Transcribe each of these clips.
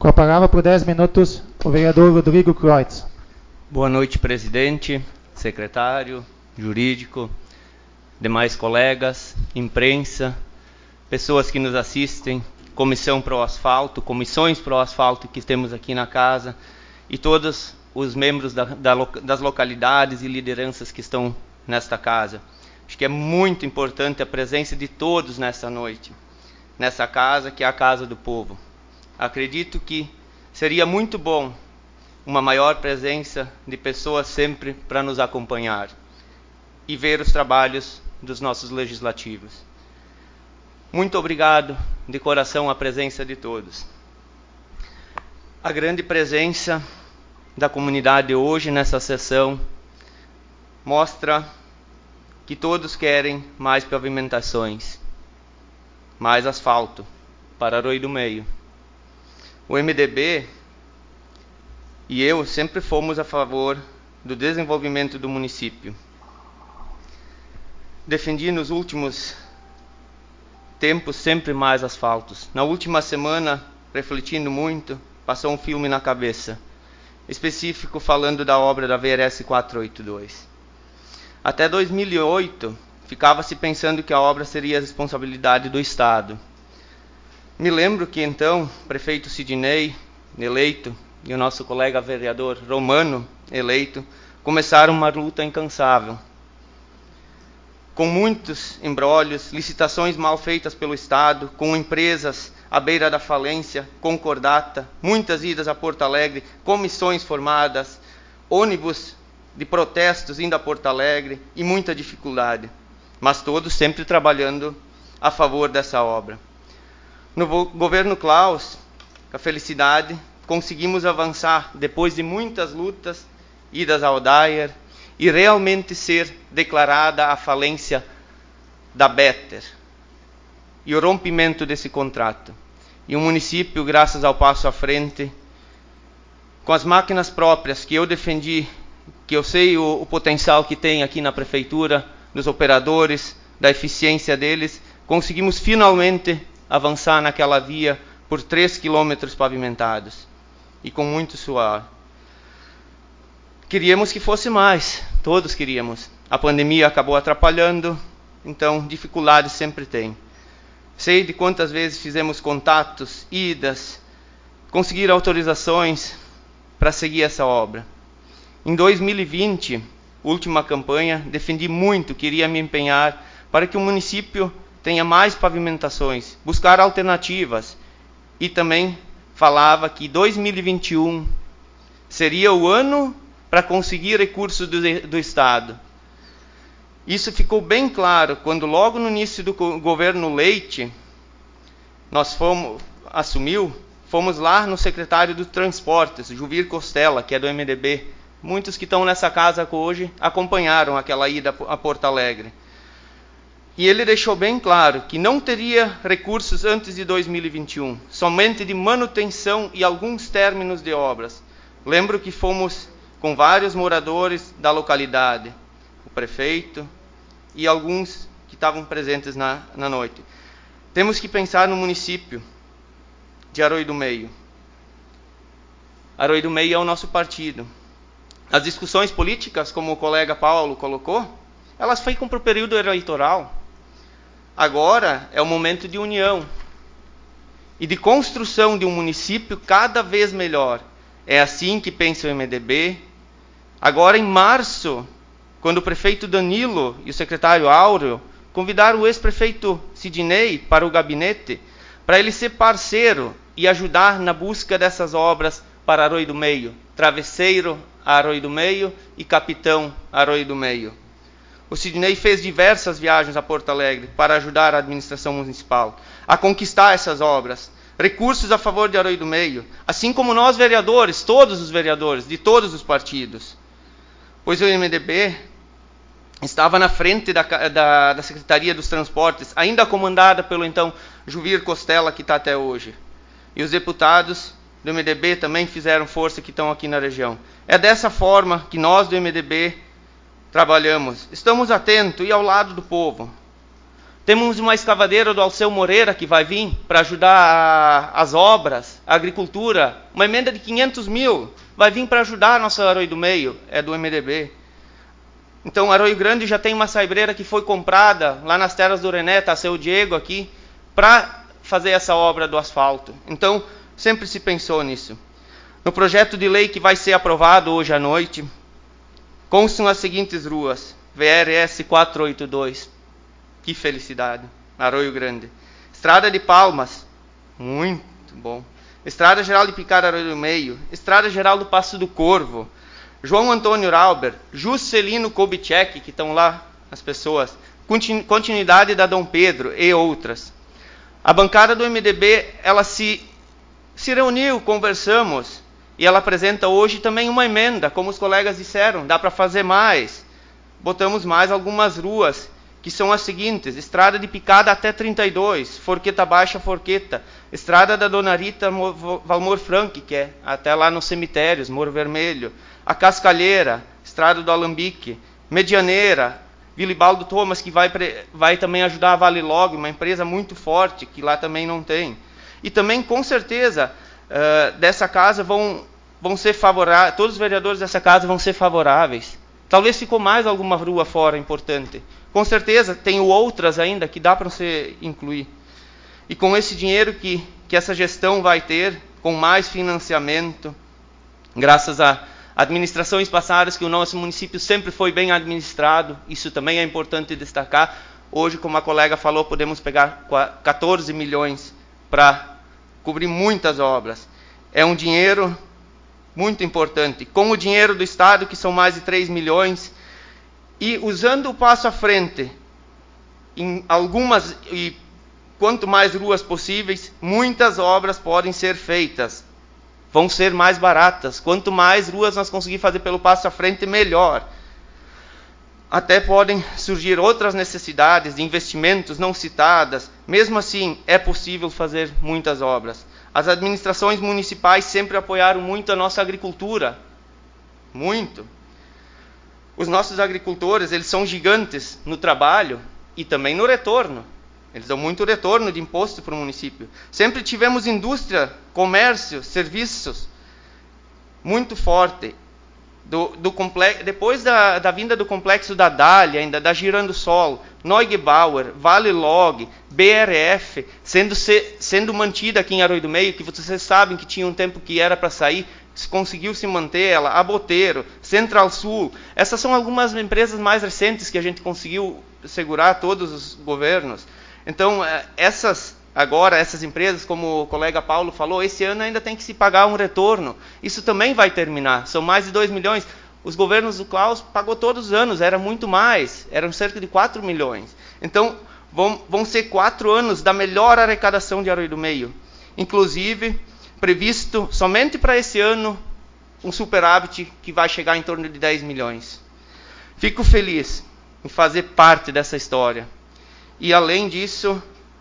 Com a palavra por 10 minutos, o vereador Rodrigo Kreutz. Boa noite, presidente, secretário, jurídico, demais colegas, imprensa, pessoas que nos assistem, comissão pro asfalto, comissões pro asfalto que temos aqui na casa e todos os membros das localidades e lideranças que estão nesta casa. Acho que é muito importante a presença de todos nessa noite, nessa casa que é a casa do povo. Acredito que seria muito bom uma maior presença de pessoas sempre para nos acompanhar e ver os trabalhos dos nossos legislativos. Muito obrigado de coração a presença de todos. A grande presença da comunidade hoje nessa sessão mostra que todos querem mais pavimentações, mais asfalto para Aroio do Meio. O MDB e eu sempre fomos a favor do desenvolvimento do município. Defendi nos últimos tempos sempre mais asfaltos. Na última semana, refletindo muito, passou um filme na cabeça, específico falando da obra da VRS 482. Até 2008, ficava-se pensando que a obra seria a responsabilidade do Estado. Me lembro que então, o prefeito Sidney, eleito, e o nosso colega vereador Romano, eleito, começaram uma luta incansável. Com muitos embrólios, licitações mal feitas pelo Estado, com empresas à beira da falência, concordata, muitas idas a Porto Alegre, comissões formadas, ônibus de protestos indo a Porto Alegre e muita dificuldade, mas todos sempre trabalhando a favor dessa obra. No governo Klaus, com a felicidade, conseguimos avançar depois de muitas lutas, idas ao Dyer, e realmente ser declarada a falência da Better e o rompimento desse contrato. E o município, graças ao passo à frente, com as máquinas próprias que eu defendi, que eu sei o potencial que tem aqui na prefeitura, dos operadores, da eficiência deles, conseguimos finalmente avançar naquela via por 3 quilômetros pavimentados e com muito suor. Queríamos que fosse mais, todos queríamos. A pandemia acabou atrapalhando, então dificuldades sempre tem. Sei de quantas vezes fizemos contatos, idas, conseguir autorizações para seguir essa obra. Em 2020, última campanha, defendi muito, queria me empenhar para que o município tenha mais pavimentações, buscar alternativas. E também falava que 2021 seria o ano para conseguir recursos do Estado. Isso ficou bem claro quando logo no início do governo Leite, fomos lá no secretário dos Transportes, Juvir Costela, que é do MDB. Muitos que estão nessa casa hoje acompanharam aquela ida a Porto Alegre. E ele deixou bem claro que não teria recursos antes de 2021, somente de manutenção e alguns términos de obras. Lembro que fomos com vários moradores da localidade, o prefeito e alguns que estavam presentes na noite. Temos que pensar no município de Aroio do Meio. Aroio do Meio é o nosso partido. As discussões políticas, como o colega Paulo colocou, elas ficam para o período eleitoral. Agora é o momento de união e de construção de um município cada vez melhor. É assim que pensa o MDB. Agora, em março, quando o prefeito Danilo e o secretário Áureo convidaram o ex-prefeito Sidney para o gabinete, para ele ser parceiro e ajudar na busca dessas obras para Aroio do Meio. Travesseiro a Aroio do Meio e Capitão a Aroio do Meio. O Sidney fez diversas viagens a Porto Alegre para ajudar a administração municipal a conquistar essas obras. Recursos a favor de Aroio do Meio, assim como nós vereadores, todos os vereadores, de todos os partidos. Pois o MDB estava na frente da Secretaria dos Transportes, ainda comandada pelo então Juvir Costela, que está até hoje. E os deputados do MDB também fizeram força que estão aqui na região. É dessa forma que nós do MDB trabalhamos. Estamos atentos e ao lado do povo. Temos uma escavadeira do Alceu Moreira que vai vir para ajudar as obras, a agricultura. Uma emenda de 500 mil vai vir para ajudar a nossa Arroio do Meio, é do MDB. Então, Arroio Grande já tem uma saibreira que foi comprada lá nas terras do René, está seu Diego aqui, para fazer essa obra do asfalto. Então, sempre se pensou nisso. No projeto de lei que vai ser aprovado hoje à noite, constam as seguintes ruas: VRS 482. Que felicidade, Arroio Grande. Estrada de Palmas, muito bom. Estrada Geral de Picada, Arroio do Meio. Estrada Geral do Passo do Corvo. João Antônio Rauber, Juscelino Kubitschek, que estão lá as pessoas. Continuidade da Dom Pedro e outras. A bancada do MDB, ela se reuniu, conversamos, e ela apresenta hoje também uma emenda, como os colegas disseram, dá para fazer mais. Botamos mais algumas ruas, que são as seguintes: Estrada de Picada até 32, Forqueta Baixa, Forqueta, Estrada da Dona Rita Valmor Frank, que é até lá nos cemitérios, Moro Vermelho, a Cascalheira, Estrada do Alambique, Medianeira, Vilibaldo Thomas, que vai também ajudar a Vale Log, uma empresa muito forte, que lá também não tem. E também, com certeza, dessa casa vão ser favoráveis, todos os vereadores dessa casa vão ser favoráveis. Talvez ficou mais alguma rua fora importante. Com certeza, tem outras ainda que dá para você incluir. E com esse dinheiro que essa gestão vai ter, com mais financiamento, graças a administrações passadas, que o nosso município sempre foi bem administrado, isso também é importante destacar. Hoje, como a colega falou, podemos pegar 14 milhões para cobrir muitas obras. É um dinheiro muito importante. Com o dinheiro do Estado, que são mais de 3 milhões, e usando o passo à frente, em algumas, e quanto mais ruas possíveis, muitas obras podem ser feitas. Vão ser mais baratas. Quanto mais ruas nós conseguir fazer pelo passo à frente, melhor. Até podem surgir outras necessidades de investimentos não citadas. Mesmo assim, é possível fazer muitas obras. As administrações municipais sempre apoiaram muito a nossa agricultura. Muito. Os nossos agricultores, eles são gigantes no trabalho e também no retorno. Eles dão muito retorno de imposto para o município. Sempre tivemos indústria, comércio, serviços muito forte. Depois da vinda do complexo da Dália, ainda da Girando Sol, Neugebauer, Vale Log, BRF, sendo mantida aqui em Arroio do Meio, que vocês sabem que tinha um tempo que era para sair, conseguiu se manter ela, a Boteiro, Central Sul. Essas são algumas empresas mais recentes que a gente conseguiu segurar todos os governos. Então, essas empresas, como o colega Paulo falou, esse ano ainda tem que se pagar um retorno. Isso também vai terminar. São mais de 2 milhões. Os governos do Klaus pagou todos os anos, era muito mais. Eram cerca de 4 milhões. Então, vão ser 4 anos da melhor arrecadação de Arroio do Meio. Inclusive, previsto somente para esse ano, um superávit que vai chegar em torno de 10 milhões. Fico feliz em fazer parte dessa história. E, além disso,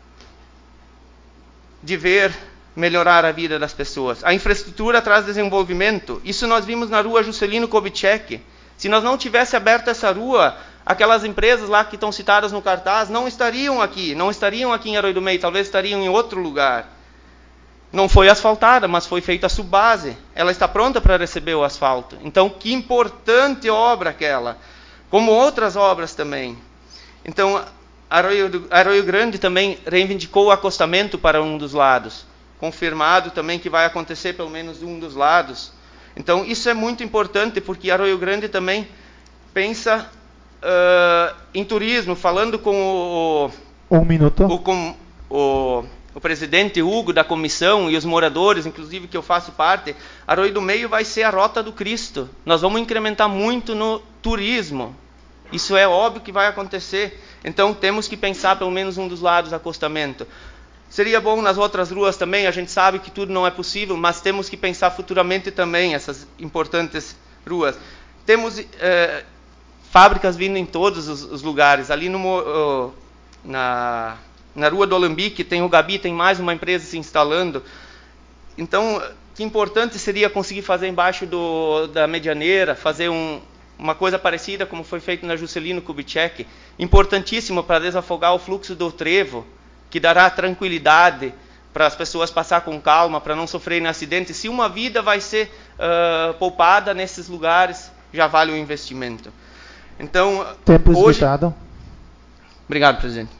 de ver melhorar a vida das pessoas. A infraestrutura traz desenvolvimento. Isso nós vimos na rua Juscelino Kubitschek. Se nós não tivesse aberto essa rua, aquelas empresas lá que estão citadas no cartaz não estariam aqui em Arroio do Meio, talvez estariam em outro lugar. Não foi asfaltada, mas foi feita a subbase. Ela está pronta para receber o asfalto. Então, que importante obra aquela. Como outras obras também. Então, Arroio Grande também reivindicou o acostamento para um dos lados. Confirmado também que vai acontecer pelo menos um dos lados. Então, isso é muito importante, porque Arroio Grande também pensa em turismo. Falando com o presidente Hugo da comissão e os moradores, inclusive que eu faço parte, Arroio do Meio vai ser a Rota do Cristo. Nós vamos incrementar muito no turismo. Isso é óbvio que vai acontecer. Então, temos que pensar pelo menos um dos lados acostamento. Seria bom nas outras ruas também, a gente sabe que tudo não é possível, mas temos que pensar futuramente também essas importantes ruas. Temos fábricas vindo em todos os lugares. Ali na Rua do Alambique tem o Gabi, tem mais uma empresa se instalando. Então, que importante seria conseguir fazer embaixo da Medianeira, fazer uma coisa parecida como foi feito na Juscelino Kubitschek, importantíssimo para desafogar o fluxo do trevo, que dará tranquilidade para as pessoas passar com calma, para não sofrerem acidentes. Se uma vida vai ser poupada nesses lugares, já vale o investimento. Então, Tempo hoje... esgotado. Obrigado, presidente.